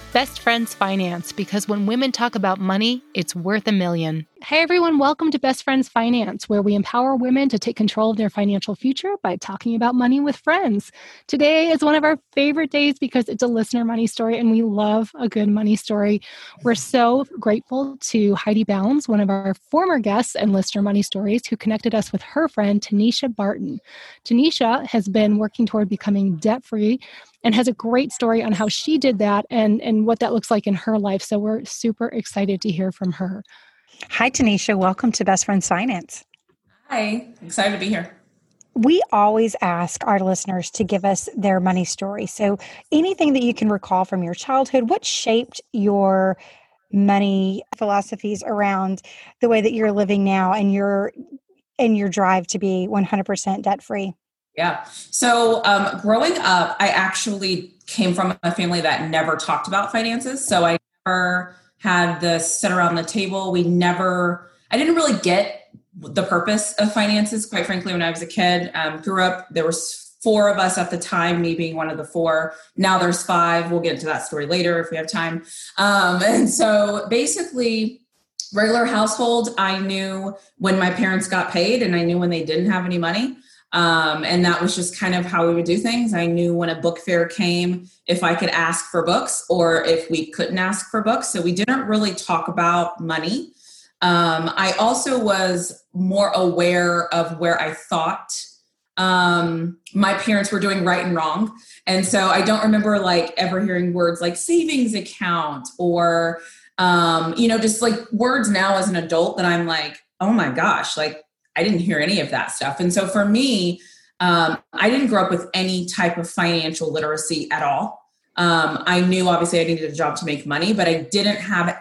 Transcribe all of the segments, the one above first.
Best Friends Finance, because when women talk about money, it's worth a million. Hey everyone, welcome to Best Friends Finance, where we empower women to take control of their financial future by talking about money with friends. Today is one of our favorite days because it's a listener money story, and we love a good money story. We're so grateful to Heidi Bounds, one of our former guests and listener money stories, who connected us with her friend, Tanisha Barton. Tanisha has been working toward becoming debt-free and has a great story on how she did that and what that looks like in her life. So we're super excited to hear from her. Hi, Tanisha. Welcome to Best Friends Finance. Hi, excited to be here. We always ask our listeners to give us their money story. So anything that you can recall from your childhood, what shaped your money philosophies around the way that you're living now and your drive to be 100% debt-free? Yeah. So growing up, I actually came from a family that never talked about finances. So I never had this sit around the table. I didn't really get the purpose of finances, quite frankly, when I was a kid. Grew up, there was 4 of us at the time, me being one of the 4. Now there's 5. We'll get into that story later if we have time. And so basically, regular household, I knew when my parents got paid and I knew when they didn't have any money. And that was just kind of how we would do things. I knew when a book fair came, if I could ask for books or if we couldn't ask for books. So we didn't really talk about money. I also was more aware of where I thought my parents were doing right and wrong. And so I don't remember ever hearing words like savings account or, just words now as an adult that I'm like, oh my gosh, I didn't hear any of that stuff. And so for me, I didn't grow up with any type of financial literacy at all. I knew obviously I needed a job to make money, but I didn't have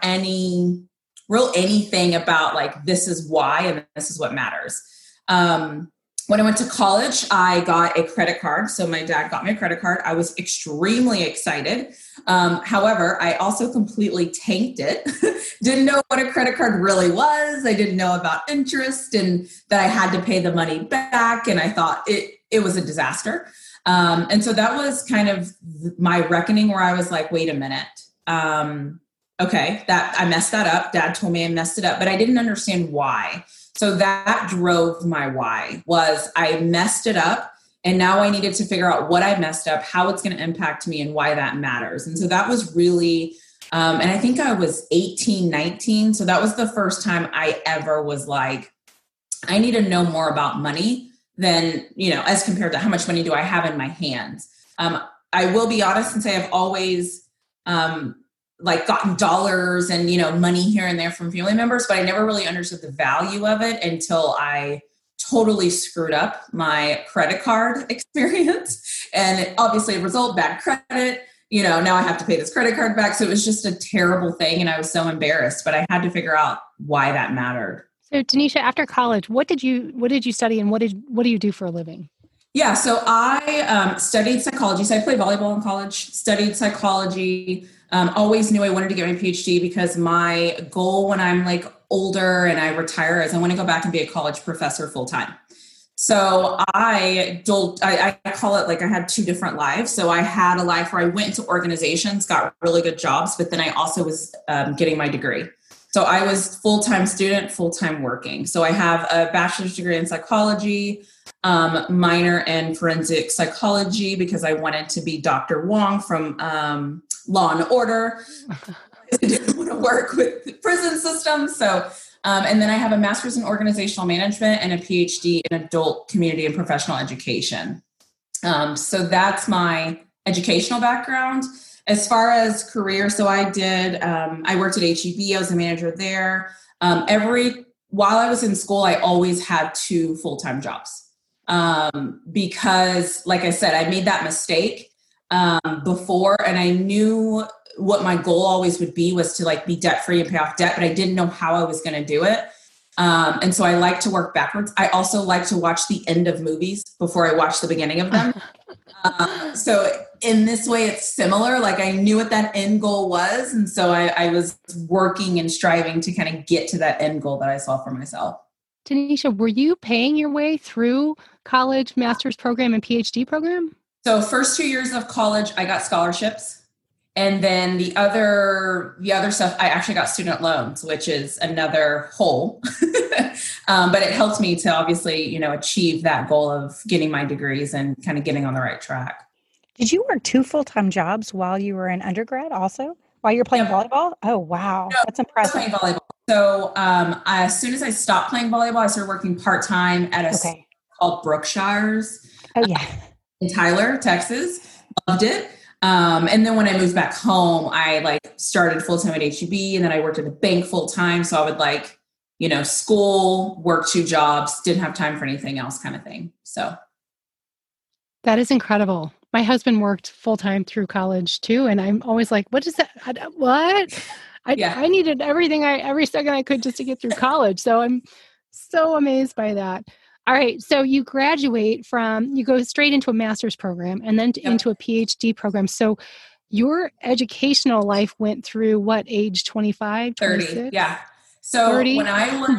anything about this is why, and this is what matters. When I went to college, I got a credit card. So my dad got me a credit card. I was extremely excited. However, I also completely tanked it. Didn't know what a credit card really was. I didn't know about interest and that I had to pay the money back. And I thought it was a disaster. And so that was kind of my reckoning where I was like, wait a minute. Okay, that I messed that up. Dad told me I messed it up, but I didn't understand why. So that drove my why was I messed it up. And now I needed to figure out what I messed up, how it's going to impact me and why that matters. And so that was really, and I think I was 18, 19. So that was the first time I ever was like, I need to know more about money than, as compared to how much money do I have in my hands. I will be honest and say I've always, gotten dollars and, money here and there from family members, but I never really understood the value of it until I totally screwed up my credit card experience. And obviously a result, bad credit, now I have to pay this credit card back. So it was just a terrible thing. And I was so embarrassed, but I had to figure out why that mattered. So Tanisha, after college, what did you study and what do you do for a living? Yeah. So I studied psychology. So I played volleyball in college, studied psychology. Always knew I wanted to get my PhD because my goal when I'm older and I retire is I want to go back and be a college professor full time. So I call it I had 2 different lives. So I had a life where I went into organizations, got really good jobs, but then I also was getting my degree. So I was full-time student, full-time working. So I have a bachelor's degree in psychology, minor in forensic psychology because I wanted to be Dr. Wong from Law and Order. I didn't want to work with the prison system. So, and then I have a master's in organizational management and a PhD in adult community and professional education. So that's my educational background. As far as career, so I worked at HEB. I was a manager there. While I was in school, I always had 2 full-time jobs. Because like I said, I made that mistake before, and I knew what my goal always would be was to be debt-free and pay off debt, but I didn't know how I was going to do it. And so I like to work backwards. I also like to watch the end of movies before I watch the beginning of them. So in this way, it's similar. I knew what that end goal was. And so I was working and striving to kind of get to that end goal that I saw for myself. Tanisha, were you paying your way through college, master's program, and PhD program? So first 2 years of college, I got scholarships. And then the other stuff, I actually got student loans, which is another hole. But it helped me to obviously, achieve that goal of getting my degrees and kind of getting on the right track. Did you work 2 full-time jobs while you were in undergrad also? While you're playing volleyball? Oh, wow. No, that's impressive. I was playing volleyball. So as soon as I stopped playing volleyball, I started working part-time at a school called Brookshire's. Oh, yeah. In Tyler, Texas. Loved it. And then when I moved back home, I started full-time at HEB, and then I worked at the bank full-time. So I would school, work 2 jobs, didn't have time for anything else kind of thing. So. That is incredible. My husband worked full-time through college too. And I'm always like, what is that? What? I needed every second I could just to get through college. So I'm so amazed by that. All right. So you you go straight into a master's program and then into a PhD program. So your educational life went through what, age 25, 26? 30. Yeah. So 30? when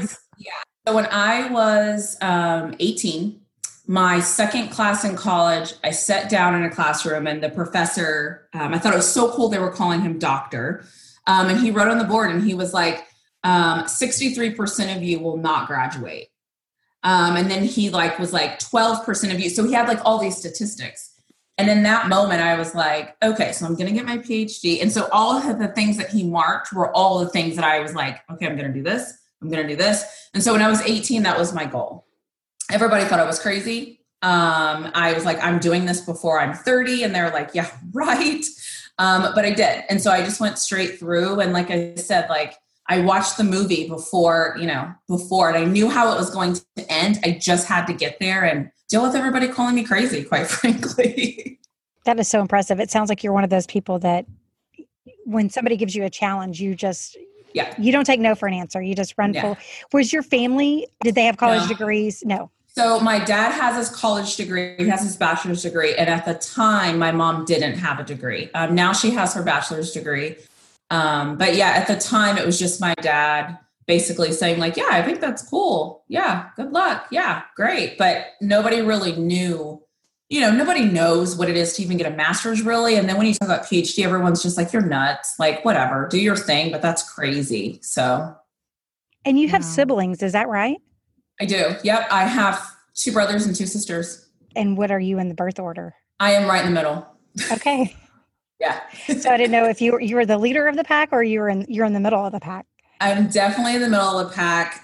I was 18, my second class in college, I sat down in a classroom and the professor, I thought it was so cool. They were calling him doctor. And he wrote on the board and he was like, 63% of you will not graduate. And then he was like 12% of you. So he had all these statistics. And in that moment, I was like, okay, so I'm going to get my PhD. And so all of the things that he marked were all the things that I was like, okay, I'm going to do this. I'm going to do this. And so when I was 18, that was my goal. Everybody thought I was crazy. I was like, I'm doing this before I'm 30. And they're like, yeah, right. But I did. And so I just went straight through. And like I said, I watched the movie before, and I knew how it was going to end. I just had to get there and deal with everybody calling me crazy, quite frankly. That is so impressive. It sounds like you're one of those people that when somebody gives you a challenge, you don't take no for an answer. You just run full. Was your family, did they have college degrees? No. So my dad has his college degree. He has his bachelor's degree. And at the time, my mom didn't have a degree. Now she has her bachelor's degree. But yeah, at the time, it was just my dad basically saying yeah, I think that's cool. Yeah, good luck. Yeah, great. But nobody really knew, nobody knows what it is to even get a master's really. And then when you talk about PhD, everyone's just like, you're nuts. Whatever, do your thing, but that's crazy. So. And you have siblings, is that right? I do. Yep. I have 2 brothers and 2 sisters. And what are you in the birth order? I am right in the middle. Okay. Yeah. So I didn't know if you were the leader of the pack or you're in the middle of the pack. I'm definitely in the middle of the pack.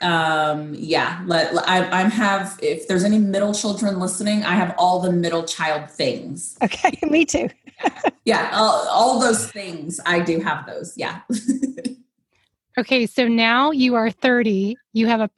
If there's any middle children listening, I have all the middle child things. Okay. Me too. Yeah. All those things. I do have those. Yeah. Okay, so now you are 30. You have a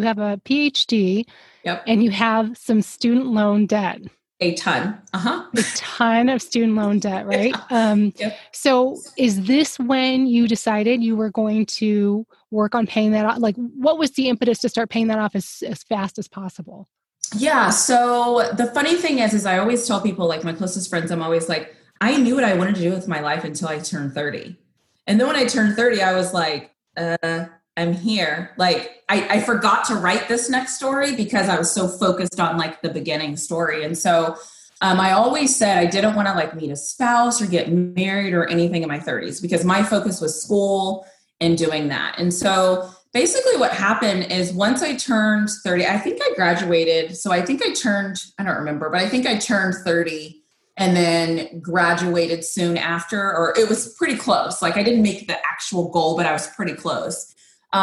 PhD. Yep. And you have some student loan debt. A ton. Uh-huh. A ton of student loan debt, right? Yep. So is this when you decided you were going to work on paying that off? What was the impetus to start paying that off as fast as possible? Yeah. So the funny thing is I always tell people, my closest friends, I'm always like, I knew what I wanted to do with my life until I turned 30. And then when I turned 30, I was like, I'm here. I forgot to write this next story because I was so focused on the beginning story. And so I always said I didn't want to meet a spouse or get married or anything in my 30s because my focus was school and doing that. And so basically what happened is once I turned 30, I think I graduated. So I think I don't remember, but I think I turned 30 and then graduated soon after, or it was pretty close. I didn't make the actual goal, but I was pretty close.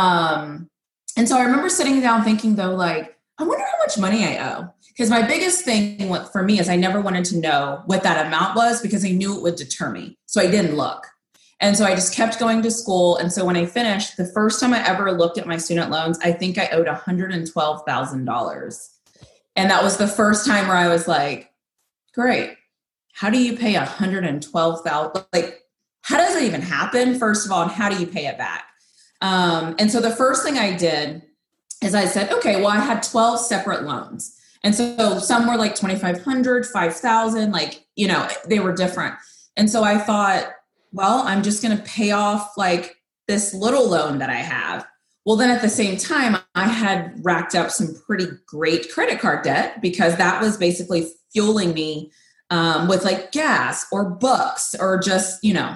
And so I remember sitting down thinking though, I wonder how much money I owe. Because my biggest thing for me is I never wanted to know what that amount was because I knew it would deter me. So I didn't look. And so I just kept going to school. And so when I finished, the first time I ever looked at my student loans, I think I owed $112,000. And that was the first time where I was like, great. How do you pay $112,000? How does it even happen? First of all, and how do you pay it back? And so the first thing I did is I said, okay, well, I had 12 separate loans. And so some were $2,500, $5,000, they were different. And so I thought, well, I'm just going to pay off this little loan that I have. Well, then at the same time, I had racked up some pretty great credit card debt because that was basically fueling me with gas or books or just,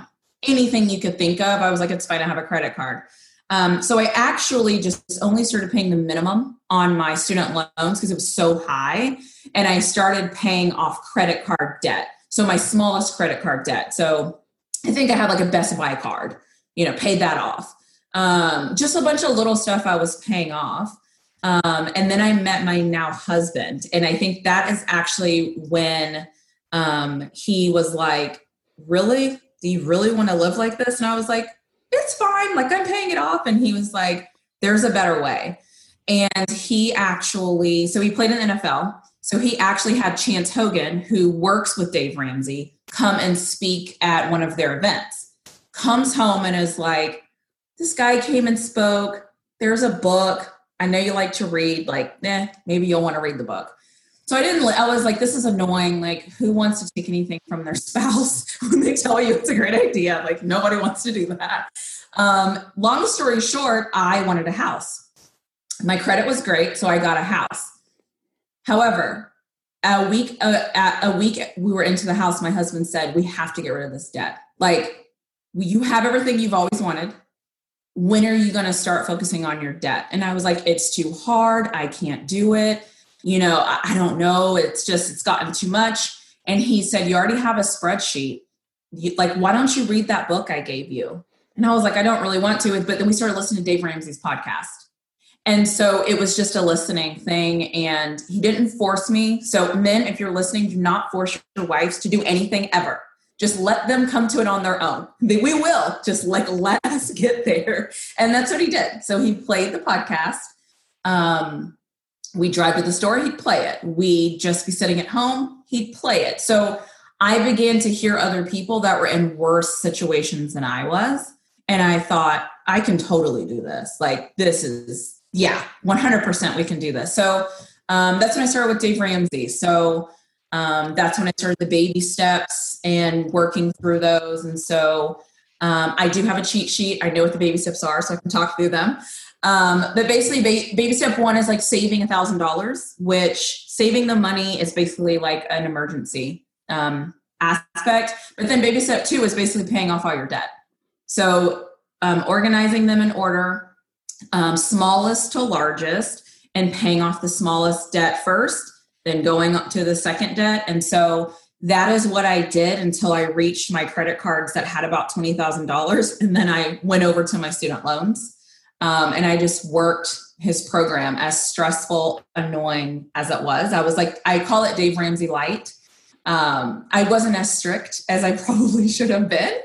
anything you could think of. I was like, it's fine, I have a credit card. So I actually just only started paying the minimum on my student loans because it was so high. And I started paying off credit card debt. So my smallest credit card debt. So I think I had like a Best Buy card, paid that off. Just a bunch of little stuff I was paying off. And then I met my now husband. And I think that is actually when he was like, really? Do you really want to live like this? And I was like, it's fine. Like, I'm paying it off. And he was like, there's a better way. And he played in the NFL. So he actually had Chance Hogan, who works with Dave Ramsey, come and speak at one of their events. Comes home and is like, this guy came and spoke. There's a book. I know you like to read. Like, maybe you'll want to read the book. So I was like, this is annoying. Like, who wants to take anything from their spouse when they tell you it's a great idea? Like, nobody wants to do that. Long story short, I wanted a house. My credit was great, so I got a house. However, a week we were into the house, my husband said, we have to get rid of this debt. Like, you have everything you've always wanted. When are you going to start focusing on your debt? And I was like, it's too hard. I can't do it. I don't know. It's gotten too much. And he said, you already have a spreadsheet. Why don't you read that book I gave you? And I was like, I don't really want to. But then we started listening to Dave Ramsey's podcast. And so it was just a listening thing. And he didn't force me. So men, if you're listening, do not force your wives to do anything ever. Just let them come to it on their own. We will just let us get there. And that's what he did. So he played the podcast. We drive to the store, he'd play it. We'd just be sitting at home, he'd play it. So I began to hear other people that were in worse situations than I was. And I thought, I can totally do this. Like, this is, 100% we can do this. So that's when I started with Dave Ramsey. So that's when I started the baby steps and working through those. And so I do have a cheat sheet. I know what the baby steps are, so I can talk through them. But basically baby step one is like saving $1,000, which saving the money is basically like an emergency aspect. But then baby step two is basically paying off all your debt. So organizing them in order, smallest to largest, and paying off the smallest debt first, then going up to the second debt. And so that is what I did until I reached my credit cards that had about $20,000. And then I went over to my student loans. And I just worked his program, as stressful, annoying as it was. I was like, I call it Dave Ramsey light. I wasn't as strict as I probably should have been.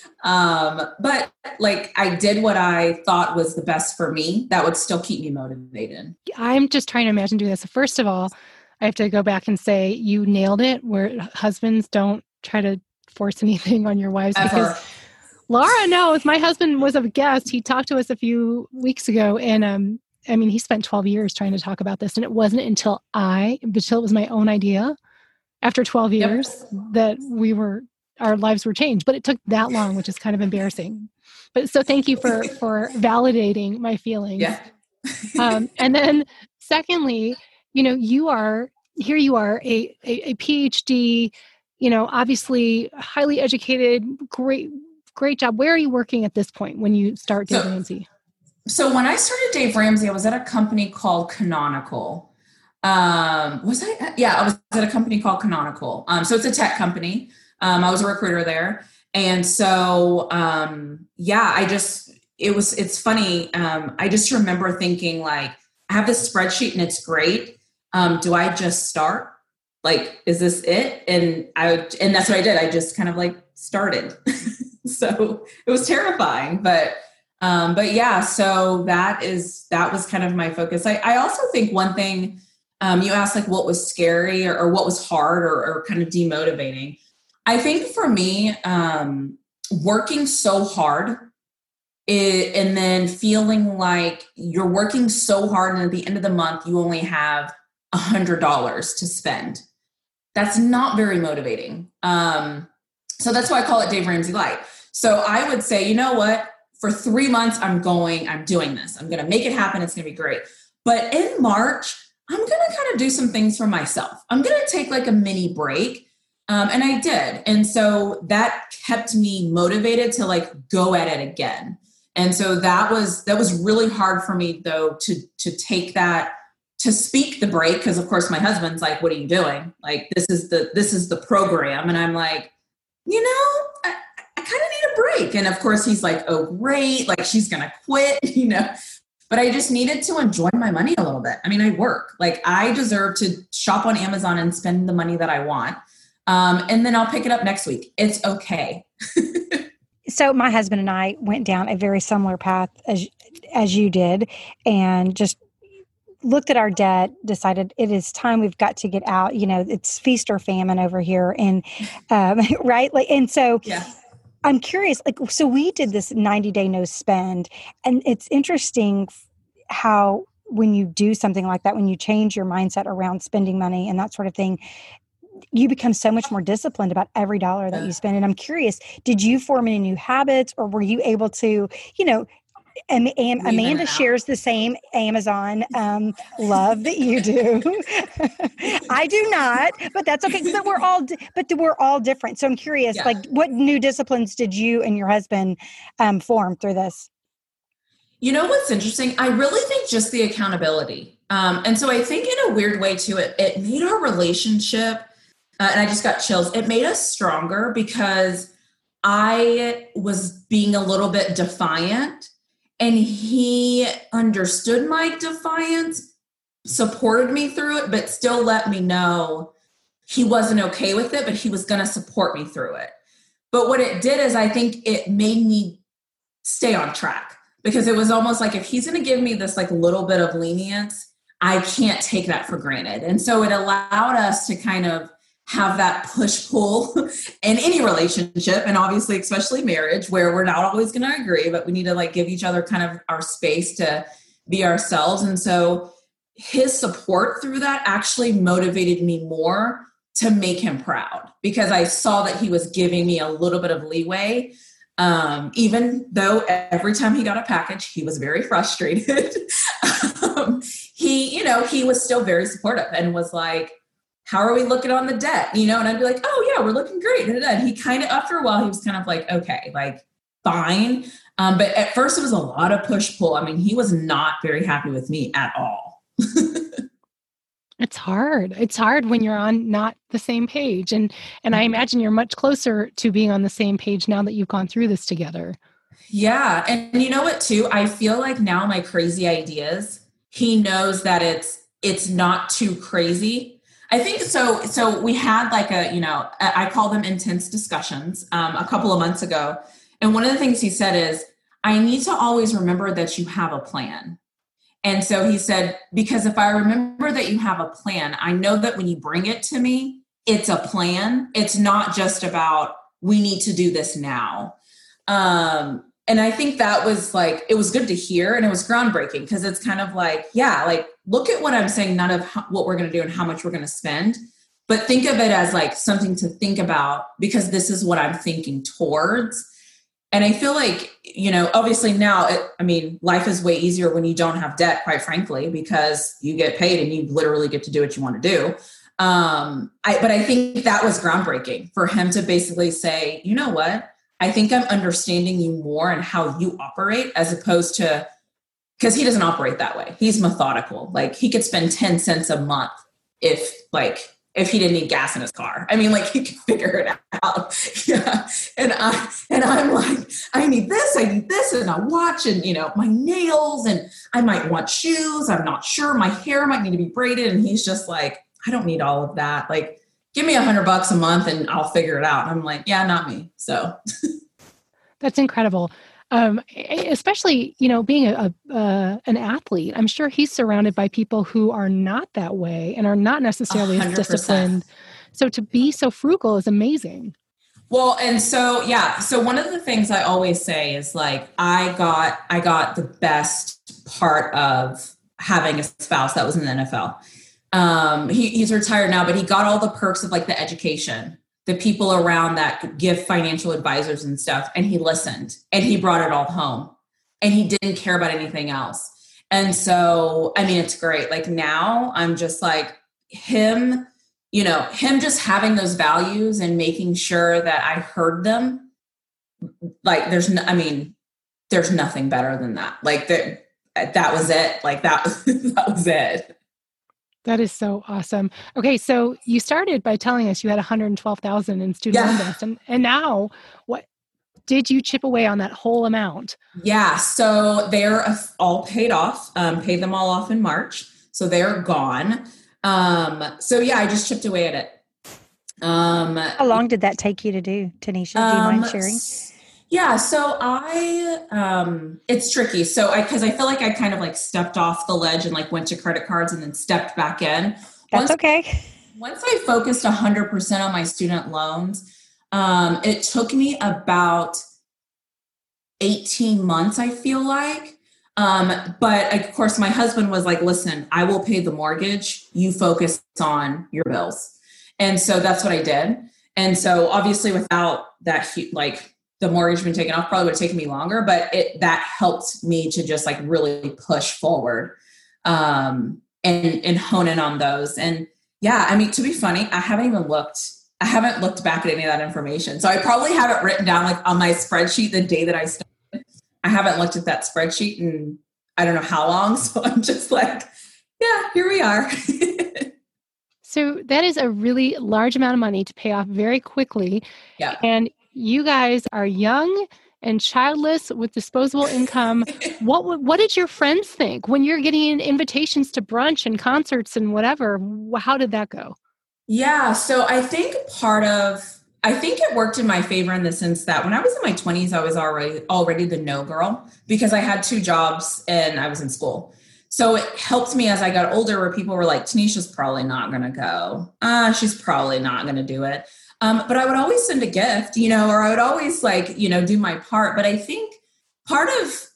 But like, I did what I thought was the best for me that would still keep me motivated. I'm just trying to imagine doing this. First of all, I have to go back and say you nailed it, where husbands don't try to force anything on your wives. Ever. Because Laura knows. My husband was a guest. He talked to us a few weeks ago, and he spent 12 years trying to talk about this, and it wasn't until it was my own idea after 12 years that our lives were changed. But it took that long, which is kind of embarrassing. But so thank you for validating my feelings. Yeah. And then secondly, you are a PhD, obviously highly educated, great job. Where are you working at this point when you start Dave Ramsey? So when I started Dave Ramsey, I was at a company called Canonical. I was at a company called Canonical. So it's a tech company. I was a recruiter there. And so, it's funny. I just remember thinking, like, I have this spreadsheet and it's great. Do I just start? Like, is this it? And that's what I did. I just kind of like started. So it was terrifying, but yeah, so that was kind of my focus. I also think one thing, you asked like what was scary or what was hard or kind of demotivating. I think for me, working so hard and then feeling like you're working so hard and at the end of the month, you only have $100 to spend. That's not very motivating. So that's why I call it Dave Ramsey Light. So I would say, you know what? For 3 months, I'm doing this. I'm going to make it happen. It's going to be great. But in March, I'm going to kind of do some things for myself. I'm going to take like a mini break And I did. And so that kept me motivated to like go at it again. And so that was really hard for me though, to take that, to speak the break. Cause of course my husband's like, what are you doing? Like, this is the program. And I'm like, I kind of need a break. And of course he's like, oh, great. Like she's going to quit, but I just needed to enjoy my money a little bit. I mean, I work, like I deserve to shop on Amazon and spend the money that I want. And then I'll pick it up next week. It's okay. So my husband and I went down a very similar path as you did, and just looked at our debt, decided it is time, we've got to get out. It's feast or famine over here. And, right. Like, and so yeah. I'm curious, like, so we did this 90-day no spend, and it's interesting how when you do something like that, when you change your mindset around spending money and that sort of thing, you become so much more disciplined about every dollar that you spend. And I'm curious, did you form any new habits, or were you able to, Amanda shares the same Amazon love that you do. I do not, but that's okay. But we're all different. So I'm curious, like, what new disciplines did you and your husband form through this? What's interesting? I really think just the accountability. And so I think in a weird way too, it made our relationship, and I just got chills. It made us stronger because I was being a little bit defiant, and he understood my defiance, supported me through it, but still let me know he wasn't okay with it, but he was going to support me through it. But what it did is I think it made me stay on track, because it was almost like, if he's going to give me this like little bit of lenience, I can't take that for granted. And so it allowed us to kind of have that push-pull in any relationship, and obviously especially marriage, where we're not always going to agree, but we need to like give each other kind of our space to be ourselves. And so his support through that actually motivated me more to make him proud, because I saw that he was giving me a little bit of leeway. Even though every time he got a package, he was very frustrated. He was still very supportive and was like, how are we looking on the debt? And I'd be like, oh yeah, we're looking great. And he kind of, after a while, he was kind of like, okay, like fine. But at first it was a lot of push pull. I mean, he was not very happy with me at all. It's hard. It's hard when you're on not the same page. And I imagine you're much closer to being on the same page now that you've gone through this together. Yeah. And you know what, too? I feel like now my crazy ideas, he knows that it's not too crazy. I think so. So we had like I call them intense discussions a couple of months ago. And one of the things he said is, I need to always remember that you have a plan. And so he said, because if I remember that you have a plan, I know that when you bring it to me, it's a plan. It's not just about, we need to do this now. And I think that was like, it was good to hear. And it was groundbreaking, because it's kind of like, yeah, like, look at what I'm saying, none of what we're going to do and how much we're going to spend, but think of it as like something to think about, because this is what I'm thinking towards. And I feel like, obviously now, life is way easier when you don't have debt, quite frankly, because you get paid and you literally get to do what you want to do. But I think that was groundbreaking for him to basically say, you know what? I think I'm understanding you more and how you operate, as opposed to, because he doesn't operate that way. He's methodical. Like, he could spend 10 cents a month if he didn't need gas in his car. I mean, like, he could figure it out. Yeah. And I'm like, I need this, and a watch, and, my nails, and I might want shoes. I'm not sure. My hair might need to be braided. And he's just like, I don't need all of that. Like, give me $100 a month and I'll figure it out. And I'm like, yeah, not me. So that's incredible. Especially, being an athlete, I'm sure he's surrounded by people who are not that way and are not necessarily as disciplined. So to be so frugal is amazing. Well, and so, yeah. So one of the things I always say is like, I got the best part of having a spouse that was in the NFL. He's retired now, but he got all the perks of like the education, the people around that give financial advisors and stuff. And he listened, and he brought it all home, and he didn't care about anything else. And so, it's great. Like, now I'm just like him, him just having those values and making sure that I heard them, like there's nothing better than that. Like that was it. Like that was it. That is so awesome. Okay. So you started by telling us you had 112,000 in student loan debt, and now what did you chip away on that whole amount? Yeah. So they're all paid off, paid them all off in March. So they're gone. So yeah, I just chipped away at it. How long did that take you to do, Tanisha? Do you mind sharing? Yeah. So it's tricky. So cause I feel like I kind of like stepped off the ledge and like went to credit cards and then stepped back in. That's okay. Once I focused 100% on my student loans, it took me about 18 months, I feel like. But of course my husband was like, listen, I will pay the mortgage. You focus on your bills. And so that's what I did. And so obviously without that, like the mortgage being taken off probably would have taken me longer, but that helped me to just like really push forward, and hone in on those. And yeah, I mean, to be funny, I haven't looked back at any of that information. So I probably have it written down like on my spreadsheet the day that I started. I haven't looked at that spreadsheet in I don't know how long. So I'm just like, yeah, here we are. So that is a really large amount of money to pay off very quickly. Yeah. And you guys are young and childless with disposable income. What did your friends think when you're getting invitations to brunch and concerts and whatever? How did that go? Yeah. So I think it worked in my favor in the sense that when I was in my 20s, I was already the no girl because I had 2 jobs and I was in school. So it helped me as I got older where people were like, Tanisha's probably not going to go. She's probably not going to do it. But I would always send a gift, or I would always do my part. But I think part of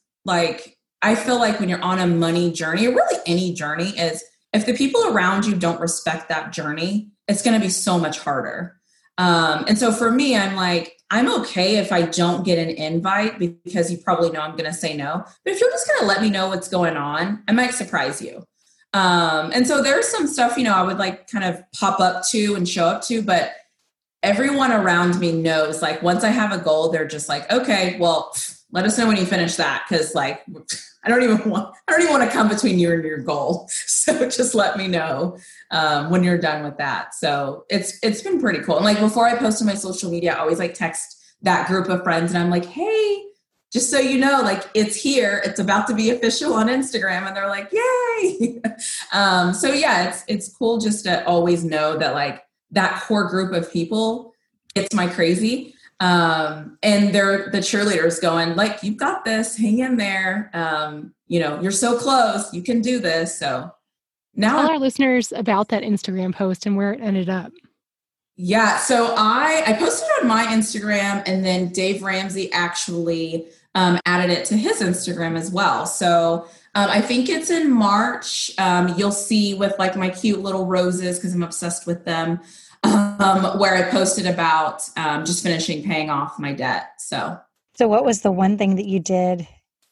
I feel like when you're on a money journey or really any journey is if the people around you don't respect that journey, it's going to be so much harder. And so for me, I'm like, I'm okay if I don't get an invite because you probably know I'm going to say no. But if you're just going to let me know what's going on, I might surprise you. And so there's some stuff, I would like kind of pop up to and show up to, but everyone around me knows like once I have a goal, they're just like, okay, well, let us know when you finish that. Cause like, I don't even want to come between you and your goal. So just let me know when you're done with that. So it's been pretty cool. And like before I post on my social media, I always like text that group of friends and I'm like, hey, just so you know, like it's here, it's about to be official on Instagram. And they're like, yay. So yeah, it's cool just to always know that like that core group of people gets my crazy. And they're the cheerleaders going like, you've got this, hang in there. You're so close, you can do this. So now tell our listeners about that Instagram post and where it ended up. Yeah. So I posted on my Instagram and then Dave Ramsey actually added it to his Instagram as well. So I think it's in March. You'll see with like my cute little roses because I'm obsessed with them. Where I posted about just finishing paying off my debt. So what was the one thing that you did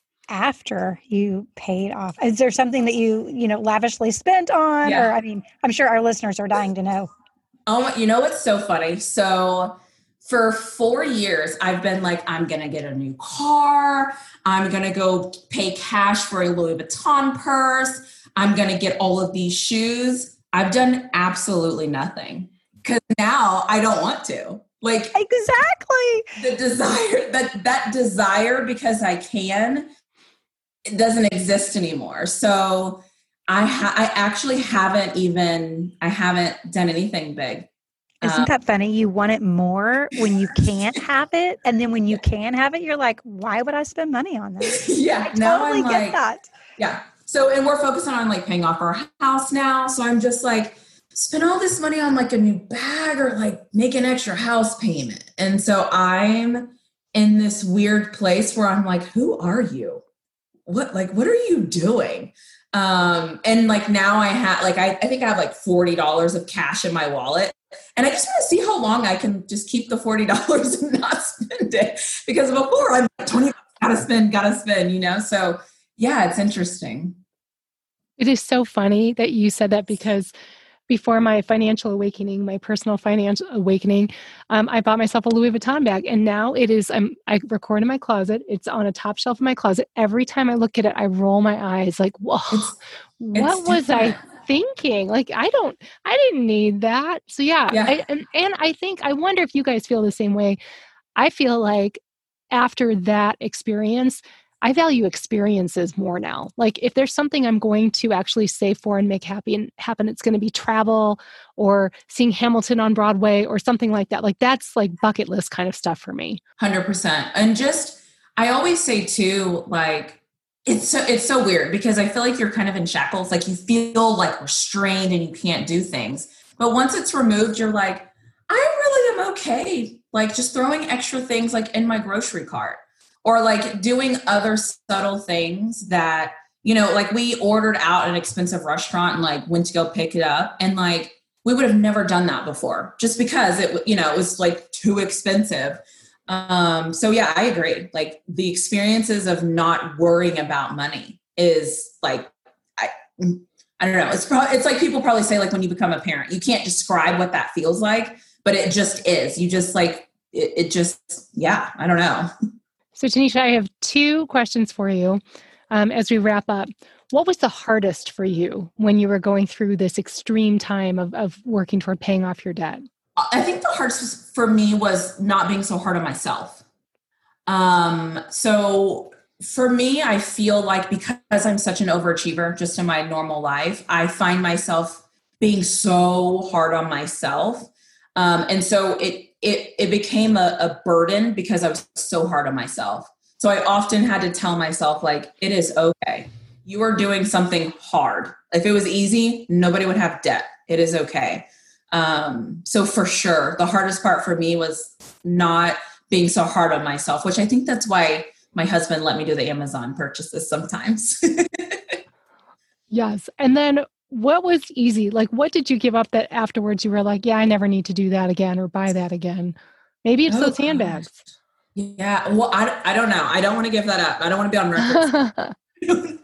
after you paid off? Is there something that you lavishly spent on? Yeah. Or I mean, I'm sure our listeners are dying to know. Oh, what's so funny? So for 4 years, I've been like, I'm going to get a new car. I'm going to go pay cash for a Louis Vuitton purse. I'm going to get all of these shoes. I've done absolutely nothing. Because now I don't want to. Like exactly the desire that desire because I can, it doesn't exist anymore. So I actually haven't done anything big. Isn't that funny? You want it more when you can't have it, and then when you can have it, you're like, why would I spend money on that? Yeah, I totally get that. Yeah. So and we're focusing on like paying off our house now. So I'm just like, spend all this money on like a new bag or like make an extra house payment. And so I'm in this weird place where I'm like, who are you? What are you doing? And like now I have like, I think I have like $40 of cash in my wallet and I just want to see how long I can just keep the $40 and not spend it because before I'm like 20, gotta spend, So yeah, it's interesting. It is so funny that you said that because before my financial awakening, my personal financial awakening, I bought myself a Louis Vuitton bag, and now it is. I record in my closet. It's on a top shelf in my closet. Every time I look at it, I roll my eyes, like, whoa, what was I thinking? Like, I didn't need that. So yeah. And I think, I wonder if you guys feel the same way. I feel like after that experience, I value experiences more now. Like, if there's something I'm going to actually save for and make happen, it's going to be travel or seeing Hamilton on Broadway or something like that. Like, that's like bucket list kind of stuff for me. 100%. And just, I always say too, like, it's so weird because I feel like you're kind of in shackles. Like, you feel like restrained and you can't do things. But once it's removed, you're like, I really am okay. Like, just throwing extra things like in my grocery cart. Or like doing other subtle things that, you know, like we ordered out an expensive restaurant and like went to go pick it up. And like, we would have never done that before just because it was like too expensive. So yeah, I agree. Like, the experiences of not worrying about money is like, I don't know. It's like people probably say, like, when you become a parent, you can't describe what that feels like, but it just is. You just like, it just, yeah, I don't know. So Tanisha, I have 2 questions for you as we wrap up. What was the hardest for you when you were going through this extreme time of working toward paying off your debt? I think the hardest for me was not being so hard on myself. So for me, I feel like because I'm such an overachiever just in my normal life, I find myself being so hard on myself. And so it became a burden because I was so hard on myself. So I often had to tell myself, like, it is okay. You are doing something hard. If it was easy, nobody would have debt. It is okay. So for sure, the hardest part for me was not being so hard on myself, which I think that's why my husband let me do the Amazon purchases sometimes. Yes. And then what was easy? Like, what did you give up that afterwards you were like, yeah, I never need to do that again or buy that again? Maybe it's those handbags. Yeah. Well, I don't know. I don't want to give that up. I don't want to be on record.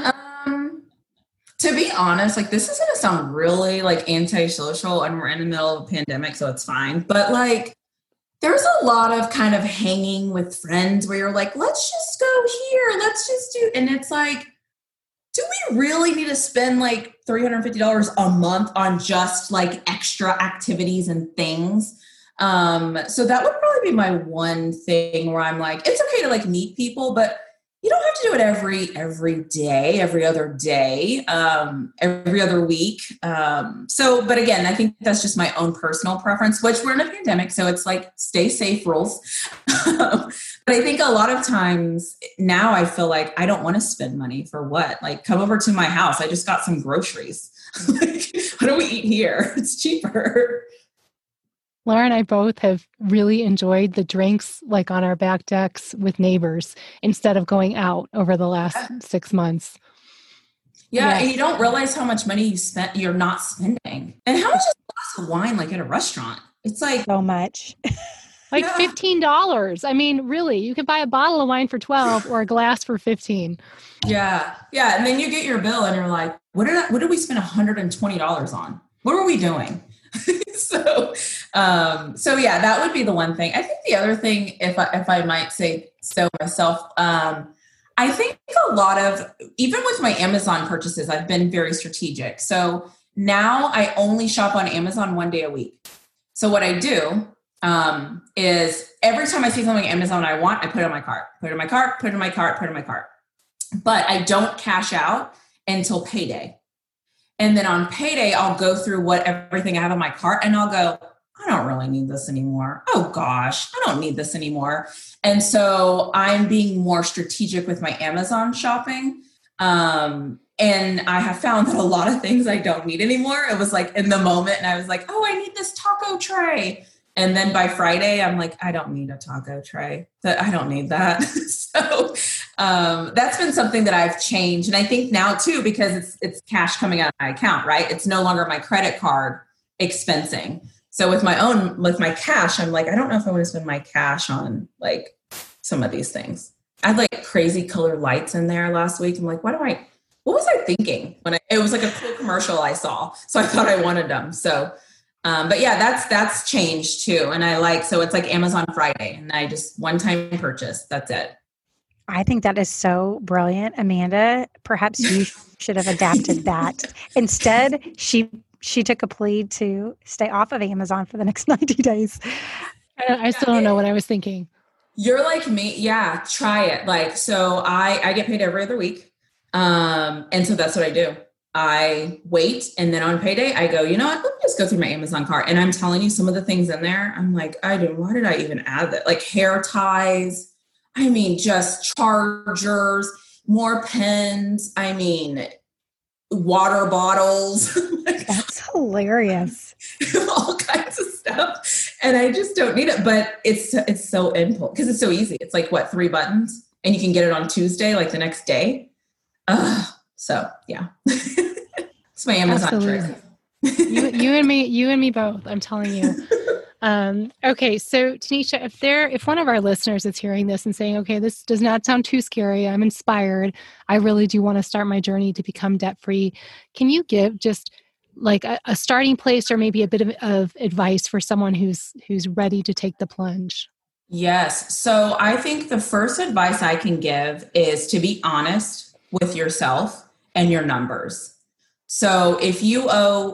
To be honest, like, this is going to sound really like antisocial, and we're in the middle of a pandemic, so it's fine. But like, there's a lot of kind of hanging with friends where you're like, let's just go here. Let's just do, and it's like, do we really need to spend like $350 a month on just like extra activities and things? So that would probably be my one thing where I'm like, it's okay to like meet people, but you don't have to do it every day, every other day, every other week. But again, I think that's just my own personal preference, which we're in a pandemic. So it's like, stay safe rules. But I think a lot of times now I feel like I don't want to spend money for what? Like, come over to my house. I just got some groceries. Like, what do we eat here? It's cheaper. Laura and I both have really enjoyed the drinks like on our back decks with neighbors instead of going out over the last 6 months. Yeah, yes. And you don't realize how much money you're not spending. And how much is a glass of wine like at a restaurant? It's like so much. Like $15. I mean, really, you can buy a bottle of wine for $12 or a glass for $15. Yeah. Yeah. And then you get your bill and you're like, what did we spend $120 on? What were we doing? So yeah, that would be the one thing. I think the other thing, if I might say so myself, I think a lot of, even with my Amazon purchases, I've been very strategic. So now I only shop on Amazon 1 day a week. So what I do is every time I see something on Amazon I want, I put it in my cart, put it in my cart, put it in my cart, put it in my cart. But I don't cash out until payday. And then on payday, I'll go through everything I have in my cart and I'll go, I don't really need this anymore. Oh gosh, I don't need this anymore. And so I'm being more strategic with my Amazon shopping. And I have found that a lot of things I don't need anymore. It was like in the moment and I was like, oh, I need this taco tray. And then by Friday, I'm like, I don't need a taco tray. I don't need that. So that's been something that I've changed. And I think now too, because it's cash coming out of my account, right? It's no longer my credit card expensing. So with my cash, I'm like, I don't know if I want to spend my cash on like some of these things. I had like crazy colored lights in there last week. I'm like, why do what was I thinking when it was like a cool commercial I saw. So I thought I wanted them. So, but yeah, that's changed too. And so it's like Amazon Friday and I just one-time purchase. That's it. I think that is so brilliant, Amanda. Perhaps you should have adapted that. Instead, she took a plea to stay off of Amazon for the next 90 days. I still don't know what I was thinking. You're like me. Yeah, try it. Like, so I get paid every other week. And so that's what I do. I wait. And then on payday, I go, you know what, let me just go through my Amazon cart. And I'm telling you some of the things in there. I'm like, why did I even add that? Like hair ties. I mean, just chargers, more pens. I mean, water bottles. That's hilarious. All kinds of stuff. And I just don't need it. But it's so impulsive because it's so easy. It's like, what, 3 buttons? And you can get it on Tuesday, like the next day. So yeah. It's my Amazon trick. you and me both, I'm telling you. Okay. So Tanisha, if one of our listeners is hearing this and saying, okay, this does not sound too scary, I'm inspired, I really do want to start my journey to become debt-free, can you give just like a starting place or maybe a bit of advice for someone who's ready to take the plunge? Yes. So I think the first advice I can give is to be honest with yourself and your numbers. So if you owe,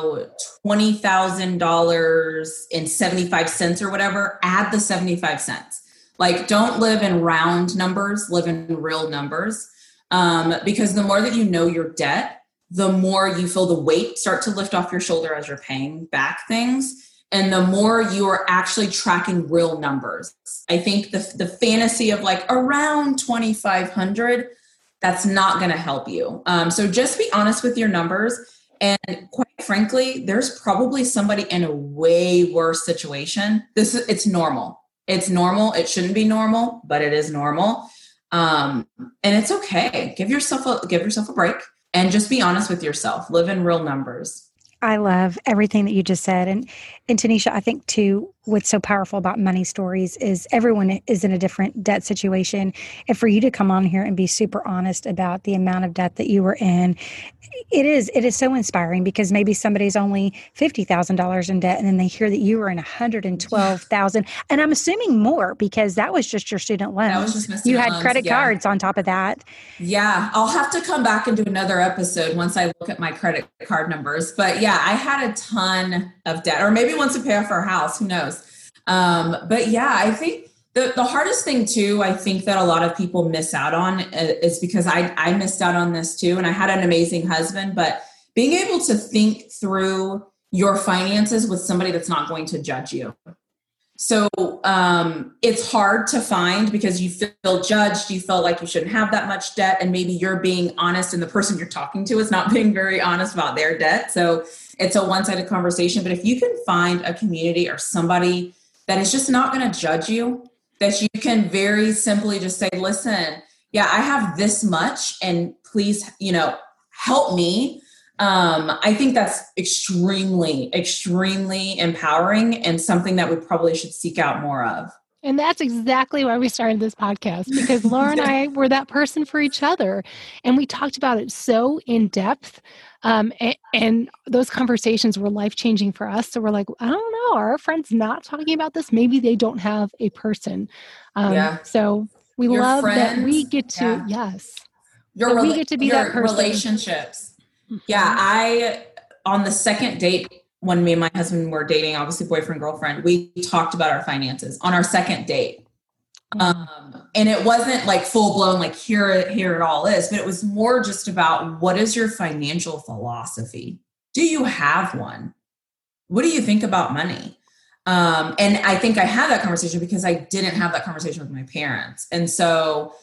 $20,000.75 or whatever, add the 75 cents. Like, don't live in round numbers, live in real numbers. Because the more that you know your debt, the more you feel the weight start to lift off your shoulder as you're paying back things. And the more you are actually tracking real numbers. I think the fantasy of like around 2,500, that's not going to help you. So just be honest with your numbers. And quite frankly, there's probably somebody in a way worse situation. It's normal. It's normal. It shouldn't be normal, but it is normal. And it's okay. Give yourself a break and just be honest with yourself. Live in real numbers. I love everything that you just said. And Tanisha, I think too, what's so powerful about money stories is everyone is in a different debt situation. And for you to come on here and be super honest about the amount of debt that you were in, it is so inspiring because maybe somebody's only $50,000 in debt and then they hear that you were in $112,000. And I'm assuming more because that was just your student loans. That was just my student you had loans, credit cards on top of that. Yeah. I'll have to come back and do another episode once I look at my credit card numbers. But yeah, I had a ton of debt, or maybe once we pay off our house, who knows? But yeah, I think the hardest thing too, I think that a lot of people miss out on is because I missed out on this too. And I had an amazing husband, but being able to think through your finances with somebody that's not going to judge you. So it's hard to find because you feel judged. You feel like you shouldn't have that much debt. And maybe you're being honest and the person you're talking to is not being very honest about their debt. So it's a one-sided conversation. But if you can find a community or somebody that is just not going to judge you, that you can very simply just say, listen, yeah, I have this much and please, help me. I think that's extremely, extremely empowering and something that we probably should seek out more of. And that's exactly why we started this podcast, because Laura and I were that person for each other. And we talked about it so in depth. And those conversations were life-changing for us. So we're like, I don't know, are our friends not talking about this? Maybe they don't have a person. So we your love friends, that we get to, we get to be that person. Relationships. Yeah, on the second date, when me and my husband were dating, obviously boyfriend, girlfriend, we talked about our finances on our second date. And it wasn't like full blown, like here it all is, but it was more just about what is your financial philosophy? Do you have one? What do you think about money? And I think I had that conversation because I didn't have that conversation with my parents. And so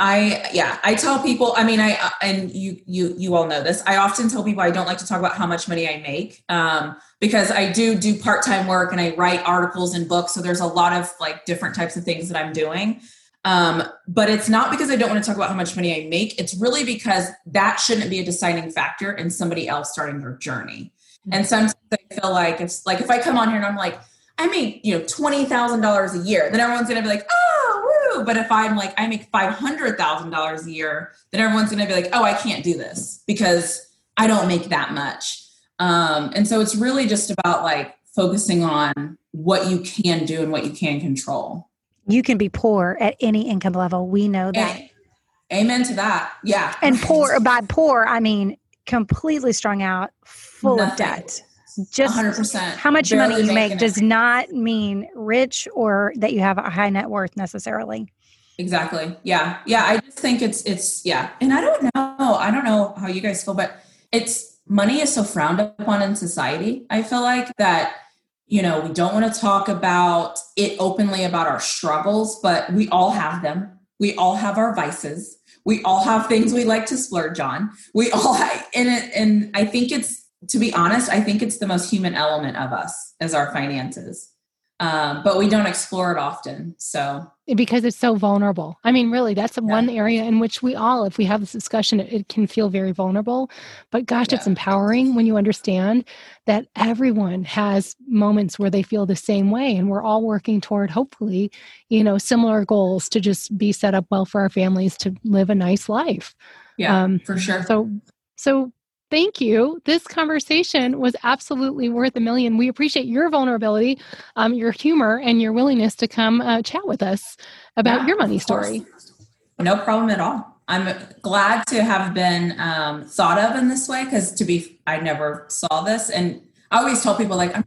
I tell people, and you all know this, I often tell people I don't like to talk about how much money I make, because I do part-time work and I write articles and books. So there's a lot of like different types of things that I'm doing. But it's not because I don't want to talk about how much money I make. It's really because that shouldn't be a deciding factor in somebody else starting their journey. And sometimes I feel like if I come on here and I'm like, I make, $20,000 a year, then everyone's going to be like, oh, true. But if I'm like, I make $500,000 a year, then everyone's going to be like, oh, I can't do this because I don't make that much. And so it's really just about like focusing on what you can do and what you can control. You can be poor at any income level. We know that. Amen to that. Yeah. And poor, by poor, I mean completely strung out, full of debt. Just 100%. How much money you make does not mean rich or that you have a high net worth necessarily. Exactly. Yeah. Yeah. I just think it's yeah. And I don't know how you guys feel, but money is so frowned upon in society. I feel like that, we don't want to talk about it openly about our struggles, but we all have them. We all have our vices. We all have things we like to splurge on. We all have, and I think to be honest, I think it's the most human element of us as our finances. But we don't explore it often. So because it's so vulnerable. I mean, really, that's one area in which we all, if we have this discussion, it can feel very vulnerable. But gosh, it's empowering when you understand that everyone has moments where they feel the same way. And we're all working toward, hopefully, similar goals to just be set up well for our families to live a nice life. Yeah, for sure. So thank you. This conversation was absolutely worth a million. We appreciate your vulnerability, your humor, and your willingness to come chat with us about your money story. No problem at all. I'm glad to have been thought of in this way because I never saw this. And I always tell people like,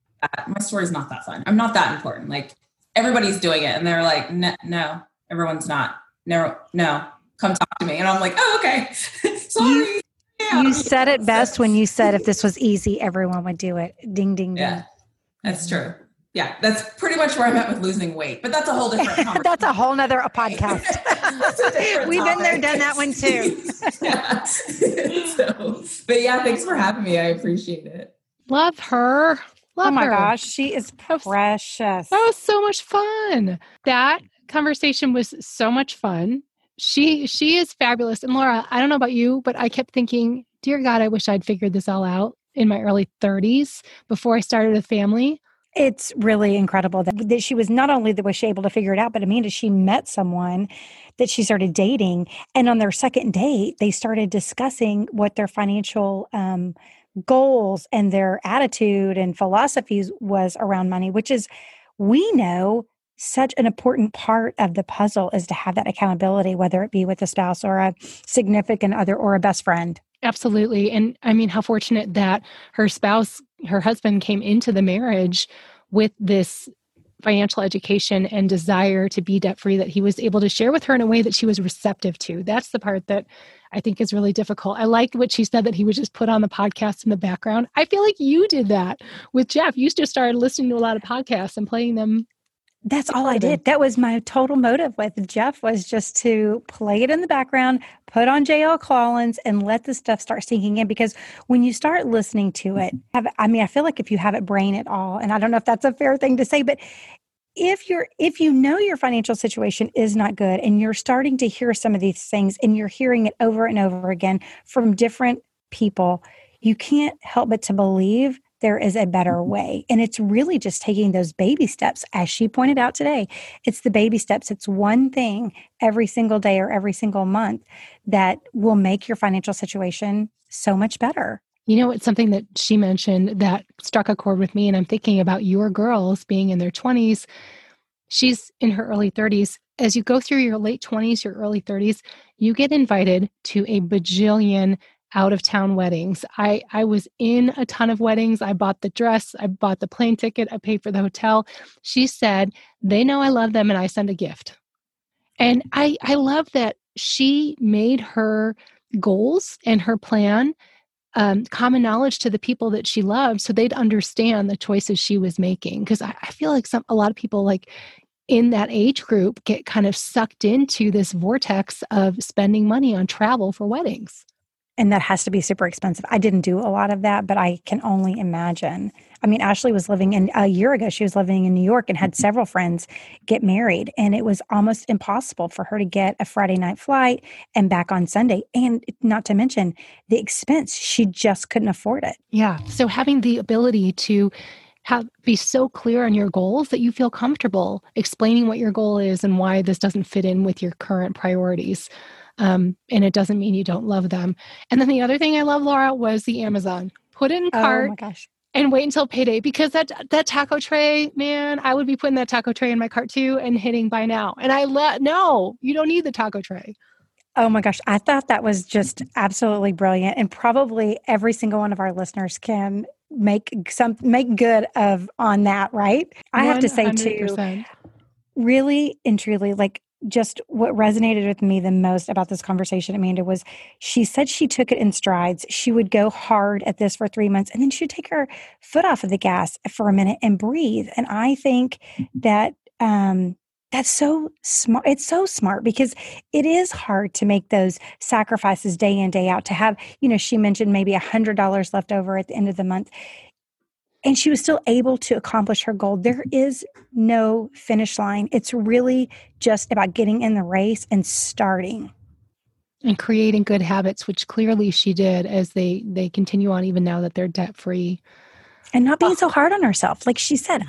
my story's not that fun. I'm not that important. Like everybody's doing it. And they're like, no, everyone's not. No, come talk to me. And I'm like, oh, okay. Sorry. You said it best when you said if this was easy, everyone would do it. Ding, ding, ding. Yeah, that's true. Yeah, that's pretty much where I'm at with losing weight. But that's a whole different conversation. That's a whole nother podcast. We've been there, done that one too. But yeah, thanks for having me. I appreciate it. Love her. Oh my gosh, she is precious. That was so much fun. That conversation was so much fun. She is fabulous. And Laura, I don't know about you, but I kept thinking, dear God, I wish I'd figured this all out in my early 30s before I started a family. It's really incredible that she was not only was she able to figure it out, but Amanda, she met someone that she started dating. And on their second date, they started discussing what their financial goals and their attitude and philosophies was around money, which is, we know, such an important part of the puzzle is to have that accountability, whether it be with a spouse or a significant other or a best friend. Absolutely. And I mean, how fortunate that her husband came into the marriage with this financial education and desire to be debt-free that he was able to share with her in a way that she was receptive to. That's the part that I think is really difficult. I like what she said, that he would just put on the podcast in the background. I feel like you did that with Jeff. You just started listening to a lot of podcasts and playing them. That's all I did. That was my total motive with Jeff, was just to play it in the background, put on JL Collins, and let the stuff start sinking in. Because when you start listening to it, I feel like if you have it brain at all, and I don't know if that's a fair thing to say, but if you know your financial situation is not good and you're starting to hear some of these things and you're hearing it over and over again from different people, you can't help but to believe there is a better way. And it's really just taking those baby steps. As she pointed out today, it's the baby steps. It's one thing every single day or every single month that will make your financial situation so much better. It's something that she mentioned that struck a chord with me. And I'm thinking about your girls being in their 20s. She's in her early 30s. As you go through your late 20s, your early 30s, you get invited to a bajillion out-of-town weddings. I was in a ton of weddings. I bought the dress. I bought the plane ticket. I paid for the hotel. She said, they know I love them and I send a gift. And I love that she made her goals and her plan common knowledge to the people that she loved so they'd understand the choices she was making. Because I feel like a lot of people like in that age group get kind of sucked into this vortex of spending money on travel for weddings. And that has to be super expensive. I didn't do a lot of that, but I can only imagine. I mean, Ashley was a year ago, she was living in New York and had several friends get married. And it was almost impossible for her to get a Friday night flight and back on Sunday. And not to mention the expense, she just couldn't afford it. Yeah. So having the ability to be so clear on your goals that you feel comfortable explaining what your goal is and why this doesn't fit in with your current priorities. And it doesn't mean you don't love them. And then the other thing I love, Laura, was the Amazon. Put it in cart. Oh my gosh. And wait until payday, because that taco tray, man, I would be putting that taco tray in my cart too and hitting buy now. And no, you don't need the taco tray. Oh my gosh. I thought that was just absolutely brilliant. And probably every single one of our listeners can make good on that, right? I have to say 100%. too, really and truly, like, just what resonated with me the most about this conversation, Amanda, was she said she took it in strides. She would go hard at this for 3 months and then she'd take her foot off of the gas for a minute and breathe. And I think that that's so smart. It's so smart because it is hard to make those sacrifices day in, day out, to have, she mentioned maybe $100 left over at the end of the month. And she was still able to accomplish her goal. There is no finish line. It's really just about getting in the race and starting. And creating good habits, which clearly she did as they continue on even now that they're debt-free. And not being so hard on herself. Like she said,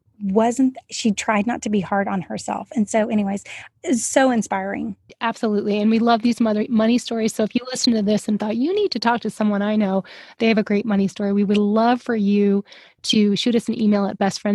she tried not to be hard on herself. And so anyways, it's so inspiring. Absolutely. And we love these money stories. So if you listen to this and thought you need to talk to someone I know, they have a great money story. We would love for you to shoot us an email at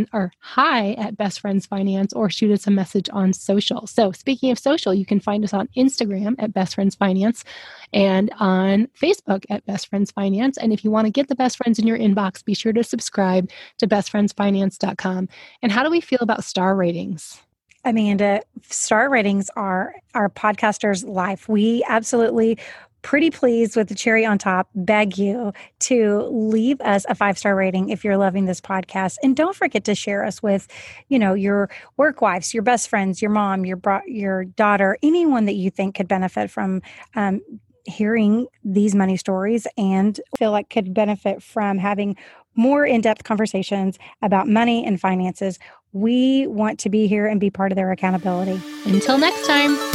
hi@bestfriendsfinance, or shoot us a message on social. So speaking of social, you can find us on Instagram at Best Friends Finance and on Facebook at Best Friends Finance. And if you want to get the best friends in your inbox, be sure to subscribe to bestfriendsfinance.com. And how do we feel about star ratings? Amanda, star ratings are our podcaster's life. We absolutely, pretty pleased with the cherry on top, beg you to leave us a 5-star rating if you're loving this podcast. And don't forget to share us with, your work wives, your best friends, your mom, your daughter, anyone that you think could benefit from hearing these money stories and feel like could benefit from having more in-depth conversations about money and finances. We want to be here and be part of their accountability. Until next time.